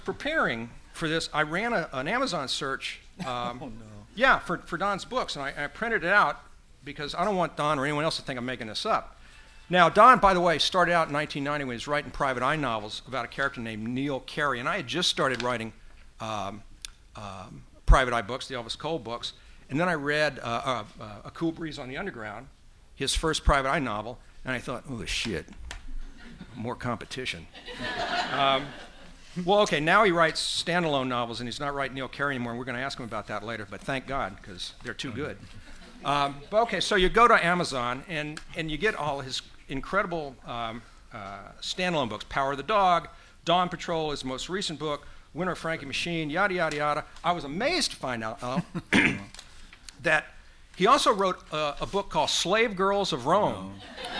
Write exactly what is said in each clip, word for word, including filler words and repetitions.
Preparing for this, I ran a, an Amazon search. Um, oh, no. Yeah, for, for Don's books, and I, I printed it out because I don't want Don or anyone else to think I'm making this up. Now, Don, by the way, started out in nineteen ninety when he was writing private eye novels about a character named Neil Carey, and I had just started writing um, um, private eye books, the Elvis Cole books, and then I read uh, uh, uh, A Cool Breeze on the Underground, his first private eye novel, and I thought, oh, shit, more competition. um, well, okay, now he writes standalone novels, and he's not writing Neil Carey anymore, and we're going to ask him about that later, but thank God, because they're too good. Um, but okay, so you go to Amazon, and, and you get all his incredible um, uh, standalone books. Power of the Dog, Dawn Patrol, his most recent book, Winter of Frankie Machine, yada, yada, yada. I was amazed to find out uh, that he also wrote uh, a book called Slave Girls of Rome. No.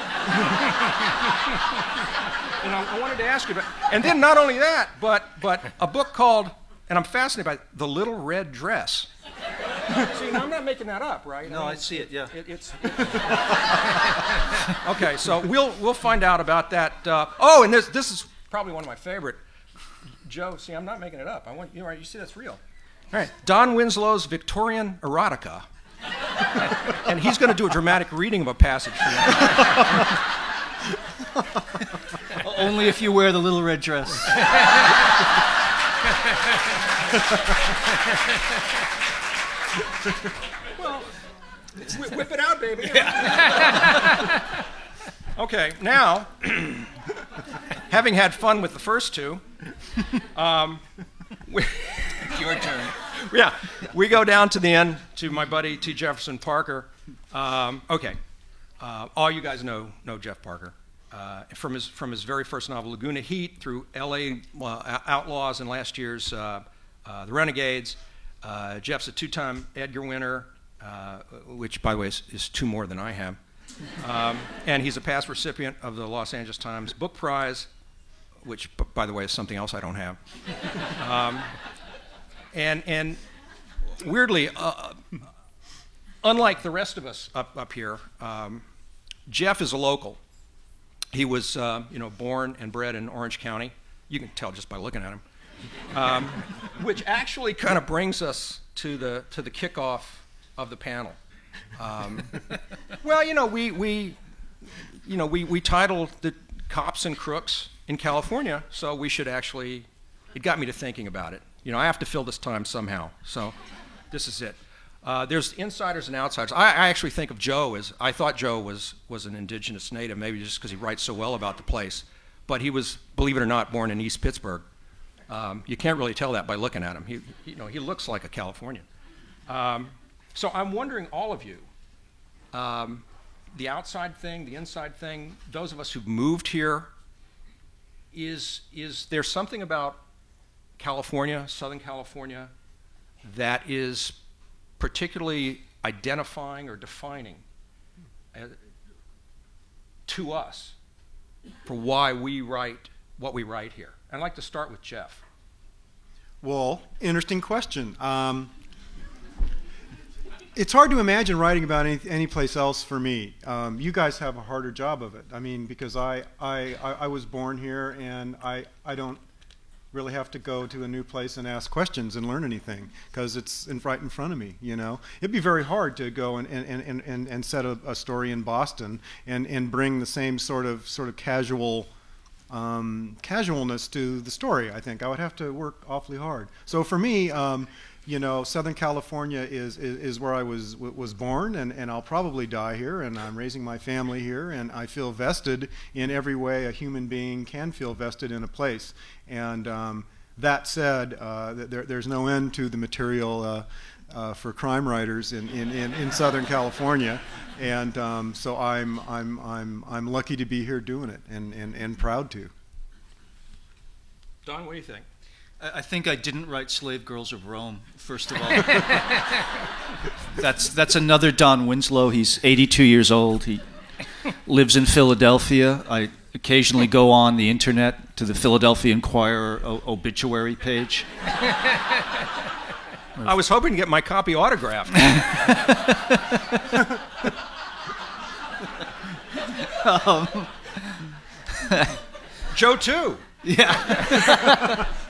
And I, I wanted to ask you about, and then not only that, but, but a book called, and I'm fascinated by it, The Little Red Dress. See, now I'm not making that up, right? No, I, mean, I see it. Yeah. It, it's, it's okay. So we'll we'll find out about that. Uh, oh, and this this is probably one of my favorite. Joe, see, I'm not making it up. I want you. Right, you see, that's real. All right, Don Winslow's Victorian Erotica, and he's going to do a dramatic reading of a passage for you. Only if you wear the little red dress. Well, whip it out, baby. Okay, now, having had fun with the first two, um, we, your turn. Yeah, we go down to the end to my buddy T. Jefferson Parker. Um, okay, uh, all you guys know know Jeff Parker uh, from his from his very first novel Laguna Heat through L A uh, Outlaws and last year's uh, uh, The Renegades. Uh, Jeff's a two-time Edgar winner, uh, which, by the way, is, is two more than I have. Um, and he's a past recipient of the Los Angeles Times Book Prize, which, b by the way, is something else I don't have. Um, and, and weirdly, uh, unlike the rest of us up, up here, um, Jeff is a local. He was uh, you know, born and bred in Orange County. You can tell just by looking at him. Um, which actually kind of brings us to the to the kickoff of the panel. Um, well, you know, we we you know we we titled the Cops and Crooks in California, so we should actually. It got me to thinking about it. You know, I have to fill this time somehow, so this is it. Uh, there's insiders and outsiders. I, I actually think of Joe as I thought Joe was was an indigenous native, maybe just because he writes so well about the place, but he was, believe it or not, born in East Pittsburgh. Um, you can't really tell that by looking at him. He, he, you know, he looks like a Californian. Um, so I'm wondering, all of you, um, the outside thing, the inside thing, those of us who've moved here, is, is there something about California, Southern California, that is particularly identifying or defining uh, to us for why we write what we write here? I'd like to start with Jeff. Well, interesting question. Um, it's hard to imagine writing about any, any place else for me. Um, you guys have a harder job of it. I mean, because I, I, I, I was born here, and I, I don't really have to go to a new place and ask questions and learn anything, because it's in, right in front of me, you know. It'd be very hard to go and, and, and, and, and set a, a story in Boston and, and bring the same sort of, sort of casual Um, casualness to the story. I think I would have to work awfully hard. So for me, um, you know, Southern California is, is, is where I was was born, and, and I'll probably die here, and I'm raising my family here, and I feel vested in every way a human being can feel vested in a place. And um, that said, uh, there, there's no end to the material uh, uh, for crime writers in, in, in, in Southern California. And um, so I'm, I'm, I'm, I'm lucky to be here doing it, and, and, and proud to. Don, what do you think? I, I think I didn't write Slave Girls of Rome, first of all. that's, that's another Don Winslow. He's eighty-two years old. He lives in Philadelphia. I occasionally go on the internet to the Philadelphia Inquirer obituary page. I was hoping to get my copy autographed. um, Joe, too. Yeah.